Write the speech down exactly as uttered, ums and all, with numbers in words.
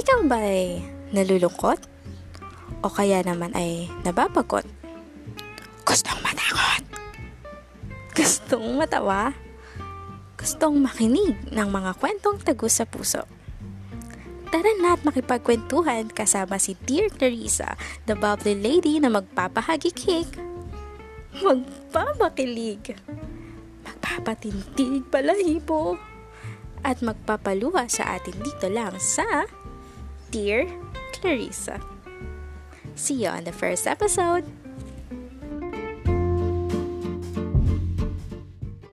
Ikaw ba ay nalulungkot? O kaya naman ay nababagot? Gustong matakot? Gustong matawa? Gustong makinig ng mga kwentong tagus sa puso? Tara na at makipagkwentuhan kasama si Dear Clarissa, the bubbly lady na magpapahagikik, magpapakilig, magpapatindig balahibo, at magpapaluha sa atin dito lang sa Dear Clarissa. See you on the first episode!